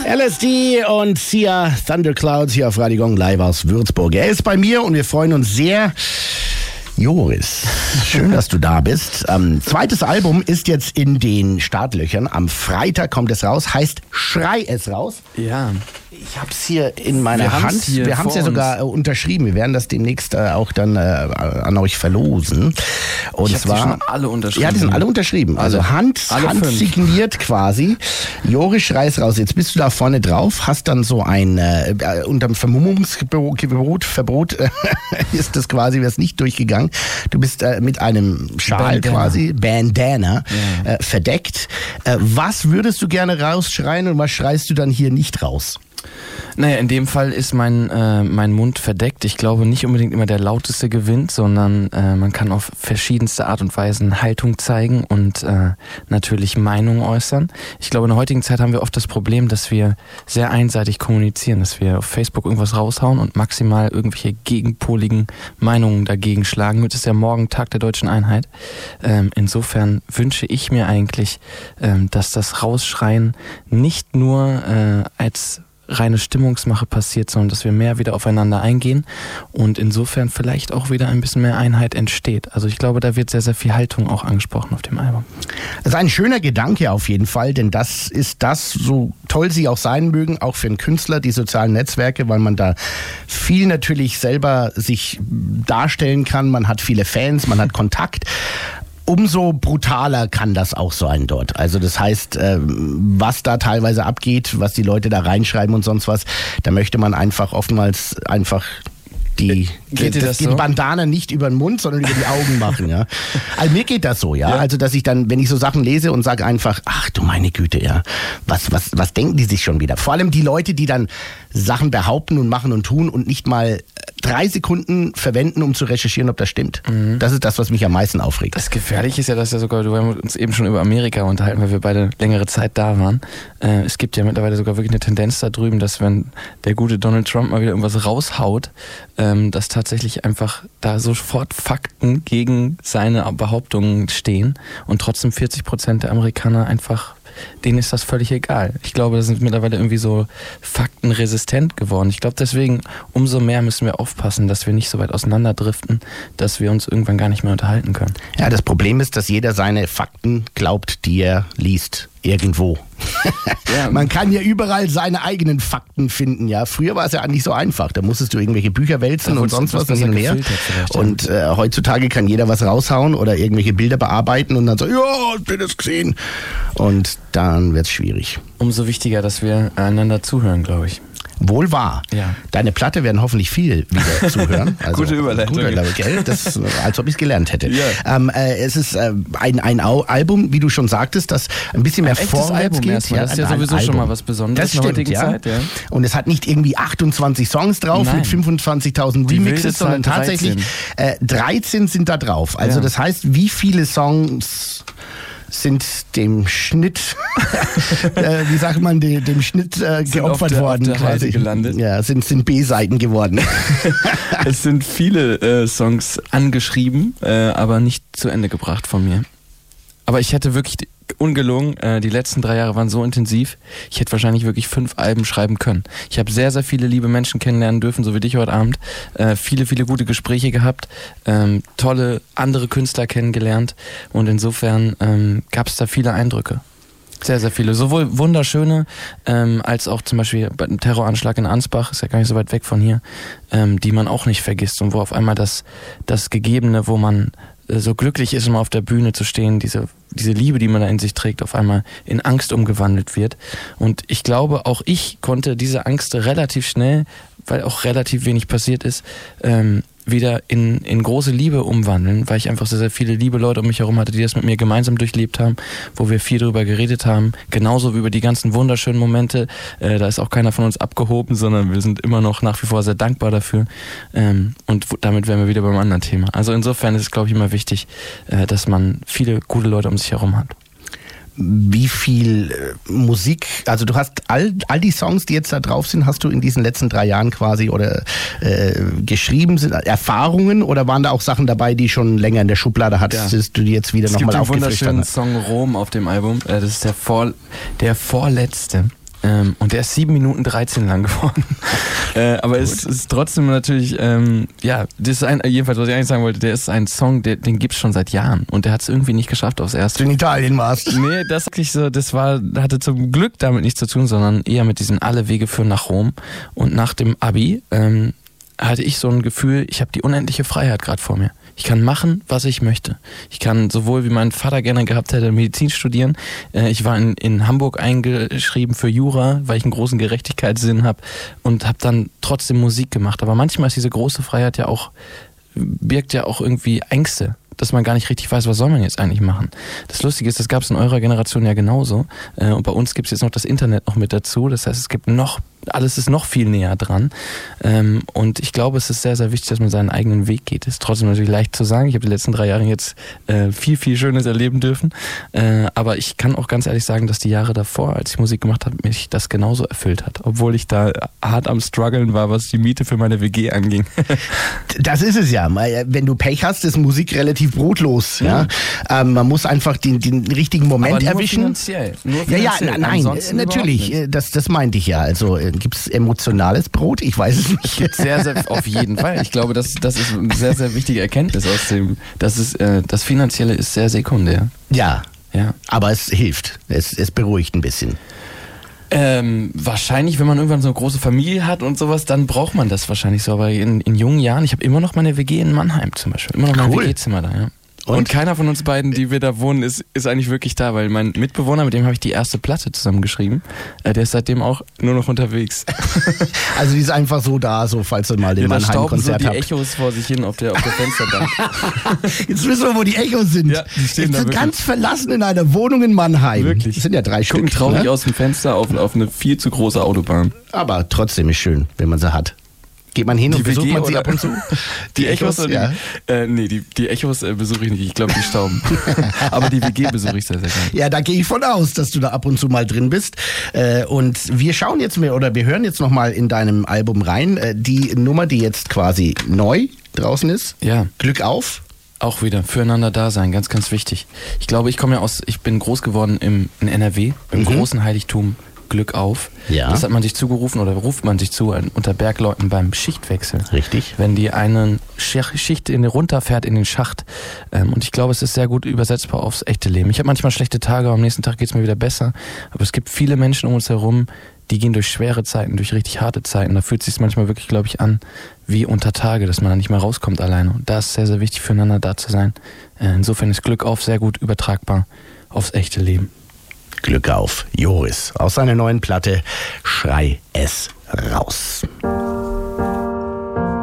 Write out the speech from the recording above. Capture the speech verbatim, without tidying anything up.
L S D und Sia, Thunderclouds hier auf Radio Gong live aus Würzburg. Er ist bei mir und wir freuen uns sehr. Joris, schön, dass du da bist. Ähm, zweites Album ist jetzt in den Startlöchern. Am Freitag kommt es raus, heißt Schrei es raus. Ja. Ich hab's hier in meiner Wir Hand. hier Wir haben es ja sogar äh, unterschrieben. Wir werden das demnächst äh, auch dann äh, an euch verlosen. Und ich zwar die schon alle unterschrieben. Ja, die sind alle unterschrieben. Also alle. Hand, alle Hand signiert quasi. Joris Schrei es raus. Jetzt bist du da vorne drauf, hast dann so ein äh, unterm Vermummungsgebot, Verbot äh, ist das quasi, wäre es nicht durchgegangen. Du bist äh, mit einem Schal Bandana. quasi, Bandana, ja. äh, verdeckt. Äh, was würdest du gerne rausschreien und was schreist du dann hier nicht raus? Naja, in dem Fall ist mein, äh, mein Mund verdeckt. Ich glaube nicht unbedingt immer der lauteste gewinnt, sondern äh, man kann auf verschiedenste Art und Weisen Haltung zeigen und äh, natürlich Meinungen äußern. Ich glaube, in der heutigen Zeit haben wir oft das Problem, dass wir sehr einseitig kommunizieren, dass wir auf Facebook irgendwas raushauen und maximal irgendwelche gegenpoligen Meinungen dagegen schlagen. Heute ist ja morgen Tag der Deutschen Einheit. Ähm, insofern wünsche ich mir eigentlich, ähm, dass das Rausschreien nicht nur äh, als reine Stimmungsmache passiert, sondern dass wir mehr wieder aufeinander eingehen und insofern vielleicht auch wieder ein bisschen mehr Einheit entsteht. Also ich glaube, da wird sehr, sehr viel Haltung auch angesprochen auf dem Album. Das ist ein schöner Gedanke auf jeden Fall, denn das ist das, so toll sie auch sein mögen, auch für einen Künstler, die sozialen Netzwerke, weil man da viel natürlich selber sich darstellen kann, man hat viele Fans, man hat Kontakt. Umso brutaler kann das auch sein dort. Also das heißt, was da teilweise abgeht, was die Leute da reinschreiben und sonst was, da möchte man einfach oftmals einfach die, geht die, das die so? Bandana nicht über den Mund, sondern über die Augen machen. Ja. Also mir geht das so, ja? ja. Also dass ich dann, wenn ich so Sachen lese und sage einfach, ach du meine Güte, ja, was, was, was denken die sich schon wieder? Vor allem die Leute, die dann Sachen behaupten und machen und tun und nicht mal drei Sekunden verwenden, um zu recherchieren, ob das stimmt. Mhm. Das ist das, was mich am meisten aufregt. Das Gefährliche ist ja, dass ja sogar, wir haben uns eben schon über Amerika unterhalten, weil wir beide längere Zeit da waren. Äh, es gibt ja mittlerweile sogar wirklich eine Tendenz da drüben, dass wenn der gute Donald Trump mal wieder irgendwas raushaut, ähm, dass tatsächlich einfach da sofort Fakten gegen seine Behauptungen stehen und trotzdem vierzig Prozent der Amerikaner einfach, denen ist das völlig egal. Ich glaube, das sind mittlerweile irgendwie so faktenresistent geworden. Ich glaube, deswegen umso mehr müssen wir aufpassen, dass wir nicht so weit auseinanderdriften, dass wir uns irgendwann gar nicht mehr unterhalten können. Ja, das Problem ist, dass jeder seine Fakten glaubt, die er liest. Irgendwo. Ja. Man kann ja überall seine eigenen Fakten finden, ja. Früher war es ja nicht so einfach. Da musstest du irgendwelche Bücher wälzen und sonst was hin und her. Und äh, heutzutage kann jeder was raushauen oder irgendwelche Bilder bearbeiten und dann so, ja, ich bin es gesehen. Und dann wird's schwierig. Umso wichtiger, dass wir einander zuhören, glaube ich. Wohl wahr. Ja. Deine Platte werden hoffentlich viel wieder zuhören. Also, gute Überleitung. Gute Überleitung, gell? Das, als ob ich es gelernt hätte. Ja. Ähm, äh, es ist äh, ein, ein Album, wie du schon sagtest, das ein bisschen mehr ein vorwärts geht. Ja, das ist ja sowieso schon mal was Besonderes das stimmt, in der heutigen ja. Zeit. Ja. Und es hat nicht irgendwie achtundzwanzig Songs drauf Nein. mit fünfundzwanzigtausend Die Remixes, sondern tatsächlich äh, dreizehn sind da drauf. Also ja. das heißt, wie viele Songs sind dem Schnitt, äh, wie sagt man, de, dem Schnitt äh, geopfert der, worden. auf der Halde gelandet. Ja, sind, sind B-Seiten geworden. Es sind viele äh, Songs angeschrieben, äh, aber nicht zu Ende gebracht von mir. Aber ich hätte wirklich, ungelogen, äh, die letzten drei Jahre waren so intensiv, ich hätte wahrscheinlich wirklich fünf Alben schreiben können. Ich habe sehr, sehr viele liebe Menschen kennenlernen dürfen, so wie dich heute Abend. Äh, viele, viele gute Gespräche gehabt, ähm, tolle andere Künstler kennengelernt und insofern ähm, gab es da viele Eindrücke. Sehr, sehr viele. Sowohl wunderschöne, ähm, als auch zum Beispiel bei dem Terroranschlag in Ansbach, ist ja gar nicht so weit weg von hier, ähm, die man auch nicht vergisst und wo auf einmal das, das Gegebene, wo man äh, so glücklich ist, um auf der Bühne zu stehen, diese, diese Liebe, die man da in sich trägt, auf einmal in Angst umgewandelt wird. Und ich glaube, auch ich konnte diese Angst relativ schnell, weil auch relativ wenig passiert ist, ähm, wieder in, in große Liebe umwandeln, weil ich einfach sehr, sehr viele liebe Leute um mich herum hatte, die das mit mir gemeinsam durchlebt haben, wo wir viel darüber geredet haben, genauso wie über die ganzen wunderschönen Momente. Äh, da ist auch keiner von uns abgehoben, sondern wir sind immer noch nach wie vor sehr dankbar dafür. Ähm, und w- damit wären wir wieder beim anderen Thema. Also insofern ist es, glaube ich, immer wichtig, äh, dass man viele gute Leute um sich herum hat. Wie viel äh, Musik, also du hast all, all die Songs, die jetzt da drauf sind, hast du in diesen letzten drei Jahren quasi oder äh, geschrieben, sind Erfahrungen oder waren da auch Sachen dabei, die schon länger in der Schublade hattest, ja. du die jetzt wieder nochmal aufgefrischt hast? Es gibt den wunderschönen Song Rom auf dem Album, äh, das ist der, vor, der vorletzte. Ähm, und der ist sieben Minuten dreizehn lang geworden. äh, aber Gut. es ist trotzdem natürlich, ähm, ja, das ist ein, jedenfalls, was ich eigentlich sagen wollte, der ist ein Song, der, den gibt's schon seit Jahren. Und der hat es irgendwie nicht geschafft aufs Erste. Du in Italien warst. Nee, das wirklich so, das war, hatte zum Glück damit nichts zu tun, sondern eher mit diesen Alle Wege führen nach Rom. Und nach dem Abi ähm, hatte ich so ein Gefühl, ich habe die unendliche Freiheit gerade vor mir. Ich kann machen, was ich möchte. Ich kann sowohl, wie mein Vater gerne gehabt hätte, Medizin studieren. Äh, ich war in, in Hamburg eingeschrieben für Jura, weil ich einen großen Gerechtigkeitssinn habe und habe dann trotzdem Musik gemacht. Aber manchmal ist diese große Freiheit ja auch, birgt ja auch irgendwie Ängste, dass man gar nicht richtig weiß, was soll man jetzt eigentlich machen. Das Lustige ist, das gab es in eurer Generation ja genauso. Äh, und bei uns gibt es jetzt noch das Internet noch mit dazu. Das heißt, es gibt noch, alles ist noch viel näher dran. Ähm, und ich glaube, es ist sehr, sehr wichtig, dass man seinen eigenen Weg geht. Ist trotzdem natürlich leicht zu sagen. Ich habe die letzten drei Jahre jetzt äh, viel, viel Schönes erleben dürfen. Äh, aber ich kann auch ganz ehrlich sagen, dass die Jahre davor, als ich Musik gemacht habe, mich das genauso erfüllt hat. Obwohl ich da hart am Struggeln war, was die Miete für meine W G anging. Das ist es ja. Wenn du Pech hast, ist Musik relativ brotlos. Mhm. Ja? Ähm, man muss einfach den, den richtigen Moment aber nur erwischen. Finanziell. Nur finanziell. Ja, ja, nein, Ansonsten natürlich. Das, das meinte ich ja. Also gibt es emotionales Brot? Ich weiß es nicht. Gibt sehr, sehr, auf jeden Fall. Ich glaube, das, das ist eine sehr, sehr wichtige Erkenntnis aus dem, das ist, äh, das Finanzielle ist sehr sekundär. Ja, ja. Aber es hilft. Es, es beruhigt ein bisschen. Ähm, wahrscheinlich, wenn man irgendwann so eine große Familie hat und sowas, dann braucht man das wahrscheinlich so. Aber in, in jungen Jahren, ich habe immer noch meine W G in Mannheim zum Beispiel. Immer noch mein cool. W G-Zimmer da, ja. Und? und keiner von uns beiden, die wir da wohnen, ist, ist eigentlich wirklich da, weil mein Mitbewohner, mit dem habe ich die erste Platte zusammengeschrieben, äh, der ist seitdem auch nur noch unterwegs. Also die ist einfach so da, so falls du mal den ja, Mannheim-Konzert so habt. die Echos vor sich hin auf der, auf der Fensterbank. Jetzt wissen wir, wo die Echos sind. Ja, die stehen Jetzt da sind wirklich. ganz verlassen in einer Wohnung in Mannheim. Wirklich. Das sind ja drei Gucken Stück. traurig ne? aus dem Fenster auf, auf eine viel zu große Autobahn. Aber trotzdem ist schön, wenn man sie hat. Geht man hin die und besucht W G man sie ab und zu? Die, die Echos, Echos ja. Die, äh, nee, die, die Echos äh, besuche ich nicht. Ich glaube, die stauben. Aber die W G besuche ich sehr, sehr gerne. Ja, da gehe ich von aus, dass du da ab und zu mal drin bist. Äh, und wir schauen jetzt mehr oder wir hören jetzt nochmal in deinem Album rein. Äh, die Nummer, die jetzt quasi neu draußen ist. Ja. Glück auf. Auch wieder füreinander da sein, ganz, ganz wichtig. Ich glaube, ich komme ja aus, ich bin groß geworden im, in N R W, im mhm. großen Heiligtum Glück auf. Ja. Das hat man sich zugerufen oder ruft man sich zu unter Bergleuten beim Schichtwechsel. Richtig. Wenn die eine Schicht in, runterfährt in den Schacht. Und ich glaube, es ist sehr gut übersetzbar aufs echte Leben. Ich habe manchmal schlechte Tage, am nächsten Tag geht es mir wieder besser. Aber es gibt viele Menschen um uns herum, die gehen durch schwere Zeiten, durch richtig harte Zeiten. Da fühlt es sich manchmal wirklich, glaube ich, an wie unter Tage, dass man da nicht mehr rauskommt alleine. Und da ist sehr, sehr wichtig, füreinander da zu sein. Insofern ist Glück auf sehr gut übertragbar aufs echte Leben. Glück auf, Joris, aus seiner neuen Platte Schrei es raus.